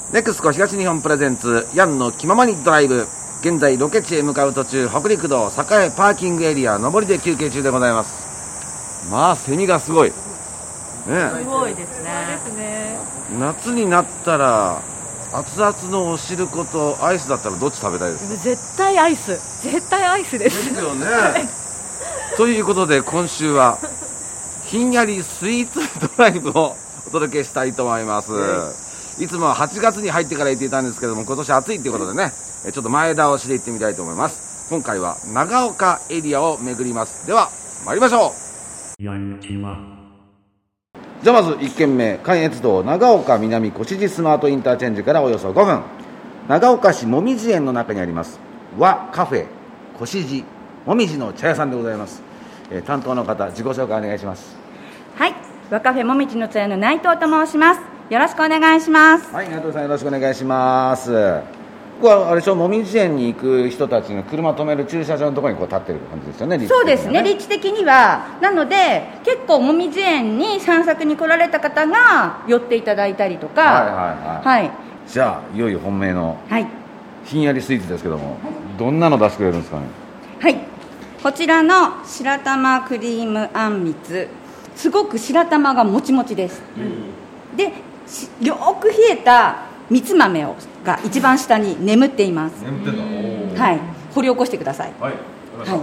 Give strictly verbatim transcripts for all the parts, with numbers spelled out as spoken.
ネクスコ東日本プレゼンツヤンの気ままにドライブ。現在ロケ地へ向かう途中、北陸道栄パーキングエリア上りで休憩中でございます。まあセミがすごい、ね、 すごいですね。 夏になったら熱々のお汁粉とアイスだったらどっち食べたいですか？ 絶対アイス、絶対アイスです。 ですよねということで今週はひんやりスイーツドライブをお届けしたいと思います、うん、いつもははちがつに入ってから言っていたんですけども、今年暑いということでね、ちょっと前倒しで行ってみたいと思います。今回は長岡エリアを巡ります。では参りましょう。じゃあまずいっけんめ、関越道長岡南越路スマートインターチェンジからおよそごふん、長岡市もみじ園の中にあります和カフェ越路もみじの茶屋さんでございます。えー、担当の方自己紹介お願いします。 はい、和カフェもみじの茶屋の内藤と申します。よろしくお願いします。 はい、内藤さんよろしくお願いします。ここはあれでしょ、もみじ園に行く人たちが車止める駐車場のところにこう立ってる感じですよね。 そうですね、立地的には。なので結構もみじ園に散策に来られた方が寄っていただいたりとか。はいはいはい、はい、 じゃあいよいよ本命のひんやりスイーツですけども、はい、どんなの出してくれるんですかね。 はい、こちらの白玉クリームあんみつ、すごく白玉がもちもちです、うん、でよく冷えた蜜豆をが一番下に眠っています。 眠ってんだ。 はい、掘り起こしてください。 はい、 はい、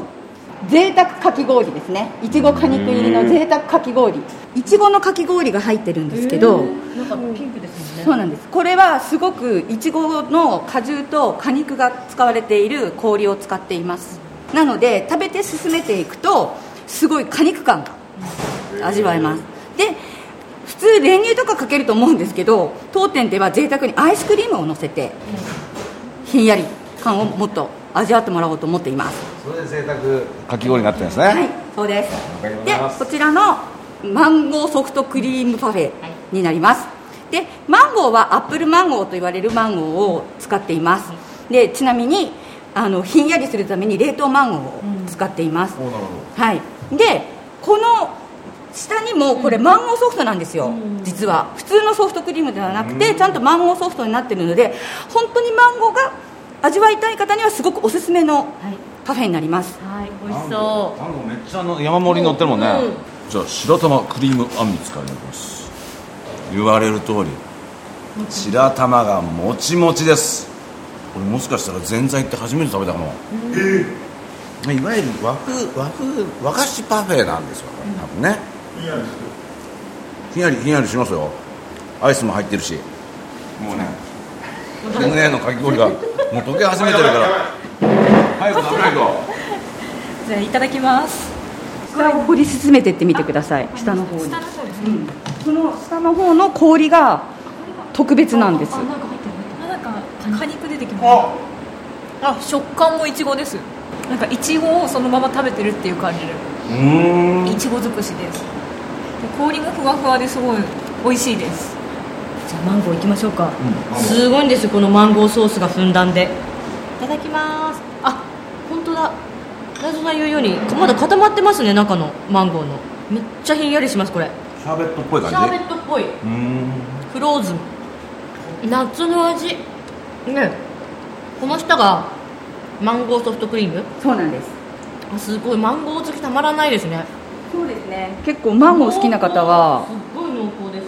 贅沢かき氷ですね。いちご果肉入りの贅沢かき氷、いちごのかき氷が入ってるんですけど、 なんかピンクですもんね。 そうなんです。これはすごくいちごの果汁と果肉が使われている氷を使っています。なので食べて進めていくとすごい果肉感が味わえます。で普通練乳とかかけると思うんですけど、当店では贅沢にアイスクリームを乗せてひんやり感をもっと味わってもらおうと思っています。 それで贅沢かき氷になってるんですね。 はい、そうです。でこちらのマンゴーソフトクリームパフェになります。でマンゴーはアップルマンゴーと言われるマンゴーを使っています。でちなみにあのひんやりするために冷凍マンゴーを使っています、うん、はい、でこの下にもこれマンゴーソフトなんですよ、うん、実は普通のソフトクリームではなくて、うん、ちゃんとマンゴーソフトになっているので、本当にマンゴーが味わいたい方にはすごくおすすめのパフェになります。 はい、美味しそう。 マンゴーめっちゃあの山盛りに乗ってるもんね、うん、じゃあ白玉クリームあんみつからいただきます。言われる通り白玉がもちもちです。これもしかしたらぜんざいって初めて食べたかも、えー、いわゆる和風和風和菓子パフェなんですよ、多分ね。ひんやりひんやりしますよ。アイスも入ってるし、もうね天然のかき氷がもう溶け始めてるから早く食べないと。 じゃあいただきます。 下を掘り進めていってみてください。下の方に、下の方ですね、うん、その下の方の氷が特別なんです。 あ、なんか入ってる。なんか果肉出てきます。ああ、食感もいちごです。なんかいちごをそのまま食べてるっていう感じで、うーん、いちご尽くしです。で氷もふわふわですごい美味しいです。じゃあマンゴーいきましょうか、うん、すごいんですよ、このマンゴーソースがふんだんで。いただきます。あ、本当だ、ラゾさん言うようにまだ固まってますね、中のマンゴーの。めっちゃひんやりします。これシャーベットっぽい感じ。 シャーベットっぽい。うーん、フローズン夏の味ね。この下がマンゴーソフトクリーム。 そうなんです。 あ、すごいマンゴー好きたまらないですね。 そうですね、結構マンゴー好きな方はすごい濃厚です。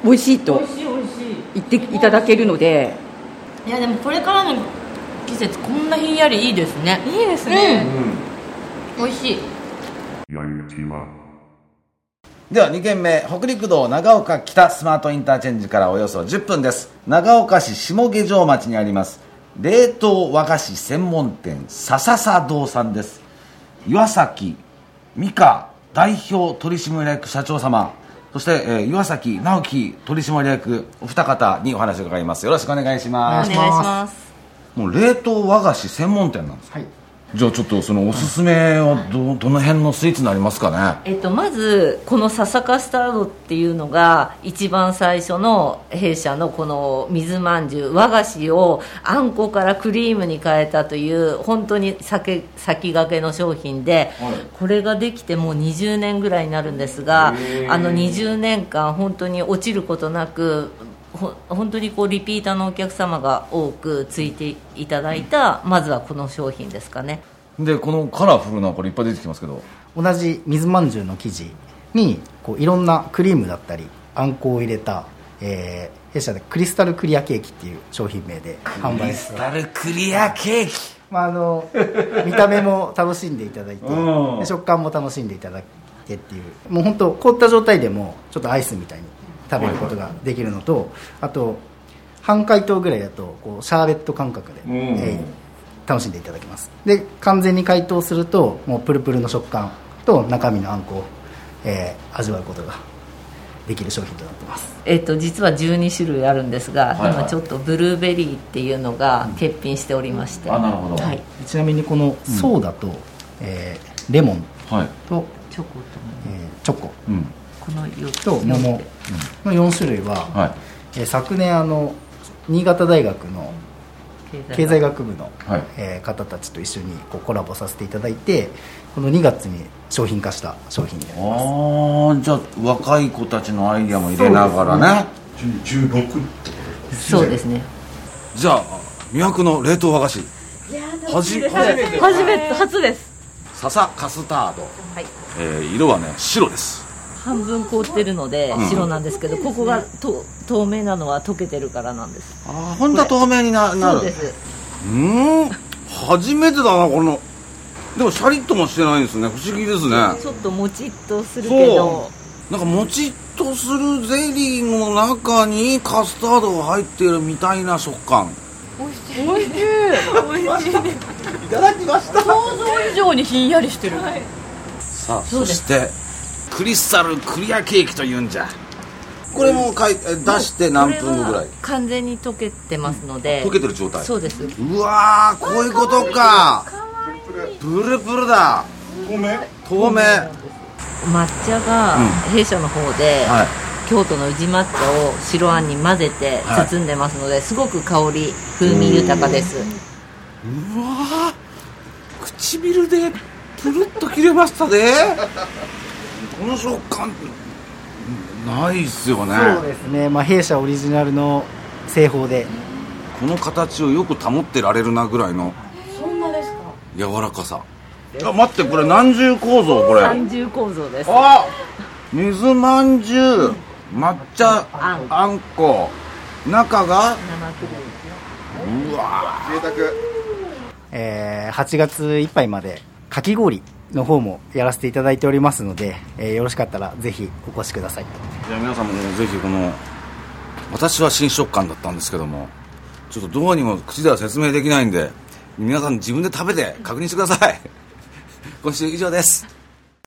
美味しいと美味しい美味しい言っていただけるので。 いやでもこれからの季節こんなひんやりいいですね。いいですね、うん、美味しい。 ではにけんめ、北陸道長岡北スマートインターチェンジからおよそじゅっぷんです。長岡市下下条町にあります冷凍和菓子専門店さささ堂さんです。岩崎美香代表取締役社長様、そして、えー、岩崎直樹取締役、お二方にお話を伺います。よろしくお願いします。 お願いします。 もう冷凍和菓子専門店なんですか。はい。じゃあちょっとそのおすすめは ど, どの辺のスイーツになりますかね。 えっと、まずこの笹カスタードっていうのが一番最初の弊社のこの水まんじゅう和菓子をあんこからクリームに変えたという本当に 先, 先駆けの商品で、はい、これができてもうにじゅうねんぐらいになるんですが、あのにじゅうねんかん本当に落ちることなくほ本当にこうリピーターのお客様が多くついていただいた、まずはこの商品ですかね。 でこのカラフルなこれいっぱい出てきますけど、 同じ水まんじゅうの生地にこういろんなクリームだったりあんこを入れた、えー、弊社でクリスタルクリアケーキっていう商品名で販売して、 クリスタルクリアケーキ、 まあ、あの見た目も楽しんでいただいて、で食感も楽しんでいただいてっていう、もう本当凍った状態でもちょっとアイスみたいに食べることができるのと、あと半解凍ぐらいだとこうシャーベット感覚で、えー、楽しんでいただけます。で完全に解凍するともうプルプルの食感と中身のあんこを、えー、味わうことができる商品となってます。 えっと、実はじゅうに種類あるんですが、はいはい、今ちょっとブルーベリーっていうのが欠品しておりまして、うん、 あなるほど、はい、 ちなみにこのソーダと、うんえー、レモンと、はい、 チョコと、 えー、チョコ、うん、 このよっつと桃のよん種類は、はいえー、昨年あの新潟大学の経済学部の、はいえー、方たちと一緒にこうコラボさせていただいて、このにがつに商品化した商品になります。 ああ、じゃあ若い子たちのアイディアも入れながらね。 じゅうろくってことですね。 そうですね。 じゃあ魅惑の冷凍和菓子、 初めて初めて初です。 笹カスタード、はいえー、色はね白です。 半分凍ってるので白なんですけど、うん、ここがと透明なのは溶けてるからなんです。 ああ、本当は透明に な, なる。 そうです。 うーん、初めてだなこの。でもシャリッともしてないんですね。不思議ですね。 ちょっともちっとするけど、 なんかもちっとするゼリーの中にカスタードが入っているみたいな食感。 おいしいおいしいおいしいいただきました。 想像以上にひんやりしてる、はい、 さあそしてクリスタルクリアケーキというんじゃ。これもかい出して何分後ぐらい？ 完全に溶けてますので。 溶けてる状態。 そうです。 うわー、こういうことか。プルプルだ。 透明？ 透明。 抹茶が弊社の方で、うんはい、京都の宇治抹茶を白あんに混ぜて包んでますので、はい、すごく香り風味豊かです。 うわー、唇でプルッと切れましたね。この食感ないっすよね。 そうですね、まあ、弊社オリジナルの製法でこの形をよく保ってられるなぐらいの。 そんなですか？ 柔らかさ。あ、待って、これ何重構造？これ何重構造です。 あ、水まんじゅう、抹茶あん、あんこ、中が生クリーム。うわ贅沢。 えー、はちがついっぱいまでかき氷の方もやらせていただいておりますので、えー、よろしかったらぜひお越しください。 じゃあ皆さんもぜひこの、私は新食感だったんですけども、ちょっとどうにも口では説明できないんで、皆さん自分で食べて確認してください。今週以上です。